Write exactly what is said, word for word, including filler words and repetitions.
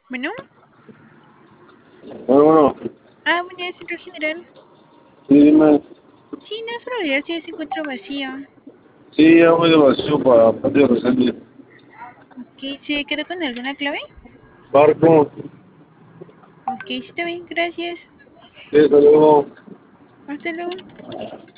Bueno, Bueno, bueno, ah, buen día, centro general. sí, dime. Sí, no es para ver si se encuentra vacío. Sí, ya voy de vacío para Patio Rosales. Ok, ¿se quedó con alguna clave? Barco, Ok, sí, está bien, gracias. sí, hasta luego. Hasta luego.